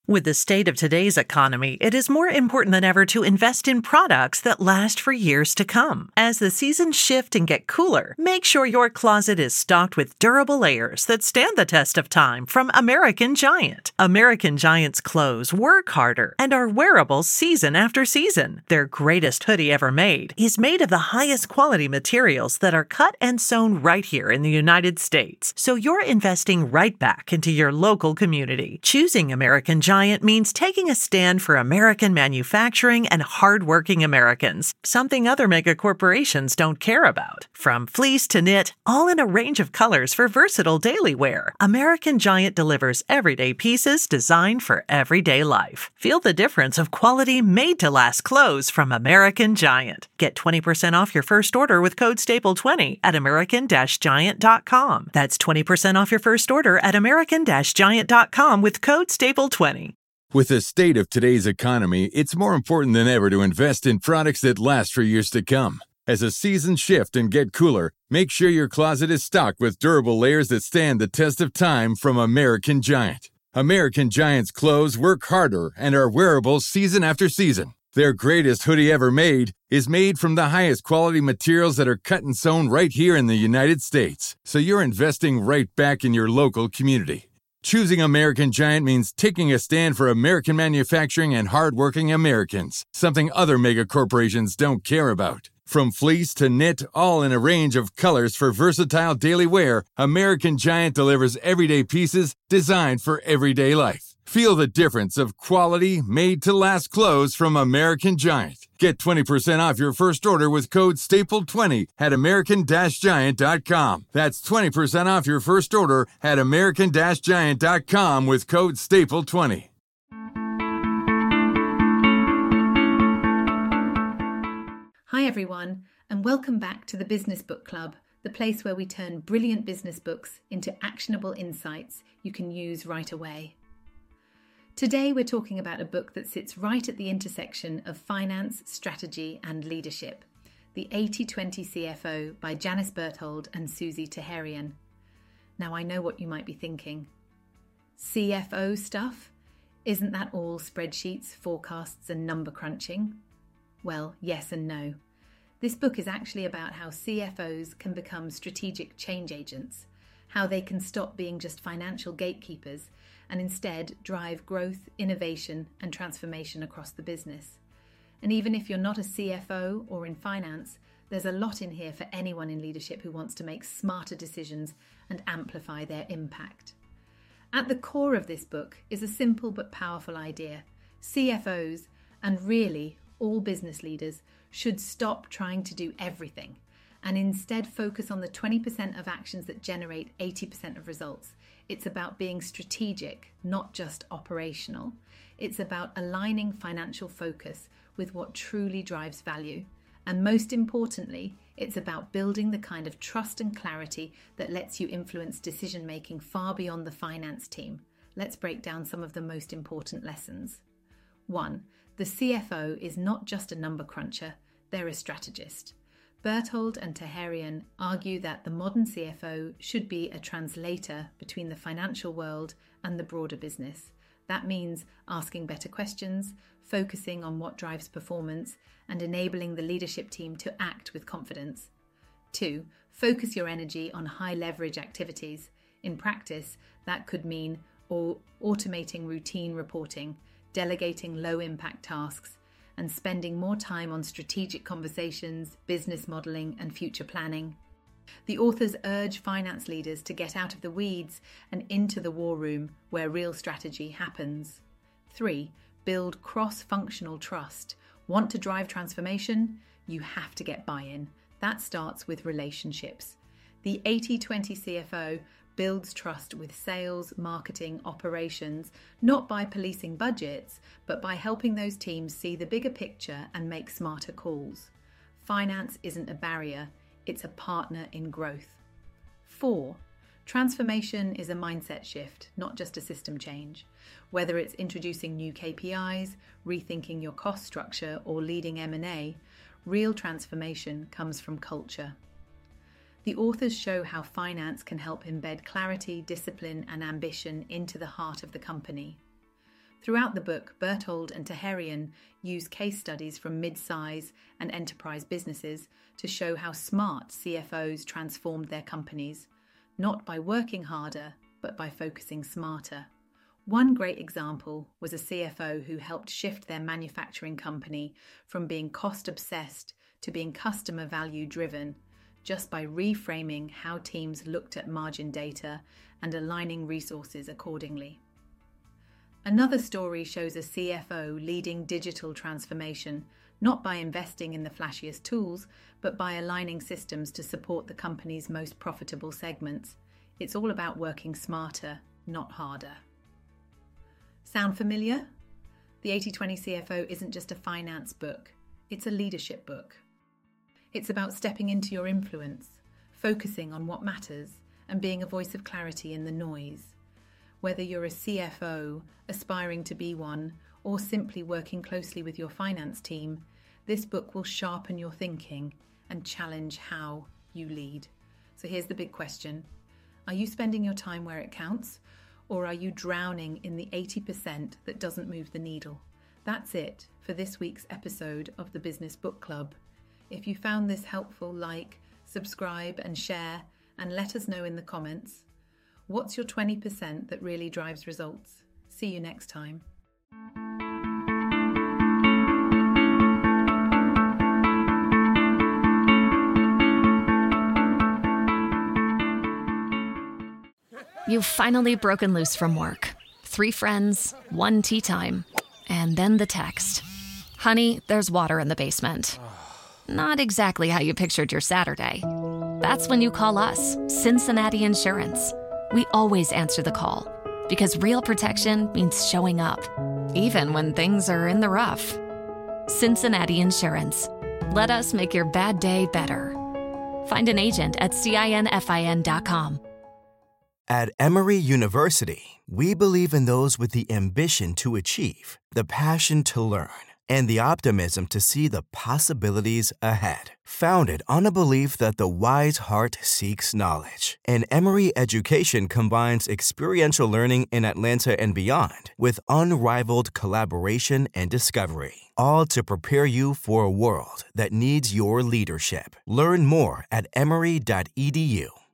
With the state of today's economy, it is more important than ever to invest in products that last for years to come. As the seasons shift and get cooler, make sure your closet is stocked with durable layers that stand the test of time from American Giant. American Giant's clothes work harder and are wearable season after season. Their greatest hoodie ever made is made of the highest quality materials that are cut and sewn right here in the United States. So you're investing right back into your local community. Choosing American Giant means taking a stand for American manufacturing and hardworking Americans, something other mega corporations don't care about. From fleece to knit, all in a range of colors for versatile daily wear, American Giant delivers everyday pieces designed for everyday life. Feel the difference of quality made-to-last clothes from American Giant. Get 20% off your first order with code STAPLE20 at american-giant.com. That's 20% off your first order at american-giant.com with code STAPLE20. With the state of today's economy, it's more important than ever to invest in products that last for years to come. As the seasons shift and get cooler, make sure your closet is stocked with durable layers that stand the test of time from American Giant. American Giant's clothes work harder and are wearable season after season. Their greatest hoodie ever made is made from the highest quality materials that are cut and sewn right here in the United States. So you're investing right back in your local community. Choosing American Giant means taking a stand for American manufacturing and hardworking Americans, something other mega corporations don't care about. From fleece to knit, all in a range of colors for versatile daily wear, American Giant delivers everyday pieces designed for everyday life. Feel the difference of quality, made-to-last clothes from American Giant. Get 20% off your first order with code STAPLE20 at american-giant.com. That's 20% off your first order at american-giant.com with code STAPLE20. Hi everyone, and welcome back to the Business Book Club, the place where we turn brilliant business books into actionable insights you can use right away. Today we're talking about a book that sits right at the intersection of finance, strategy and leadership, The 80/20 CFO by Janice Berthold and Susie Taherian. Now I know what you might be thinking. CFO stuff? Isn't that all spreadsheets, forecasts and number crunching? Well, yes and no. This book is actually about how CFOs can become strategic change agents, how they can stop being just financial gatekeepers and instead drive growth, innovation and transformation across the business. And even if you're not a CFO or in finance, there's a lot in here for anyone in leadership who wants to make smarter decisions and amplify their impact. At the core of this book is a simple but powerful idea. CFOs, and really all business leaders, should stop trying to do everything and instead focus on the 20% of actions that generate 80% of results. It's about being strategic, not just operational. It's about aligning financial focus with what truly drives value. And most importantly, it's about building the kind of trust and clarity that lets you influence decision-making far beyond the finance team. Let's break down some of the most important lessons. 1. The CFO is not just a number cruncher, they're a strategist. Berthold and Taherian argue that the modern CFO should be a translator between the financial world and the broader business. That means asking better questions, focusing on what drives performance, and enabling the leadership team to act with confidence. 2. Focus your energy on high leverage activities. In practice, that could mean automating routine reporting, delegating low impact tasks, and spending more time on strategic conversations, business modelling and future planning. The authors urge finance leaders to get out of the weeds and into the war room where real strategy happens. 3. Build cross-functional trust. Want to drive transformation? You have to get buy-in. That starts with relationships. The 80/20 CFO builds trust with sales, marketing, operations, not by policing budgets, but by helping those teams see the bigger picture and make smarter calls. Finance isn't a barrier, it's a partner in growth. 4. Transformation is a mindset shift, not just a system change. Whether it's introducing new KPIs, rethinking your cost structure, or leading M&A, real transformation comes from culture. The authors show how finance can help embed clarity, discipline, and ambition into the heart of the company. Throughout the book, Berthold and Taherian use case studies from mid-size and enterprise businesses to show how smart CFOs transformed their companies, not by working harder, but by focusing smarter. One great example was a CFO who helped shift their manufacturing company from being cost-obsessed to being customer value-driven, just by reframing how teams looked at margin data and aligning resources accordingly. Another story shows a CFO leading digital transformation, not by investing in the flashiest tools, but by aligning systems to support the company's most profitable segments. It's all about working smarter, not harder. Sound familiar? The 80/20 CFO isn't just a finance book, it's a leadership book. It's about stepping into your influence, focusing on what matters, and being a voice of clarity in the noise. Whether you're a CFO, aspiring to be one, or simply working closely with your finance team, this book will sharpen your thinking and challenge how you lead. So here's the big question. Are you spending your time where it counts, or are you drowning in the 80% that doesn't move the needle? That's it for this week's episode of the Business Book Club. If you found this helpful, subscribe and share, and let us know in the comments. What's your 20% that really drives results? See you next time. You've finally broken loose from work. 3 friends, 1 tea time, and then the text. Honey, there's water in the basement. Not exactly how you pictured your Saturday. That's when you call us, Cincinnati Insurance. We always answer the call, because real protection means showing up, even when things are in the rough. Cincinnati Insurance. Let us make your bad day better. Find an agent at CINFIN.com. At Emory University, we believe in those with the ambition to achieve, the passion to learn, and the optimism to see the possibilities ahead. Founded on a belief that the wise heart seeks knowledge, and Emory education combines experiential learning in Atlanta and beyond with unrivaled collaboration and discovery, all to prepare you for a world that needs your leadership. Learn more at emory.edu.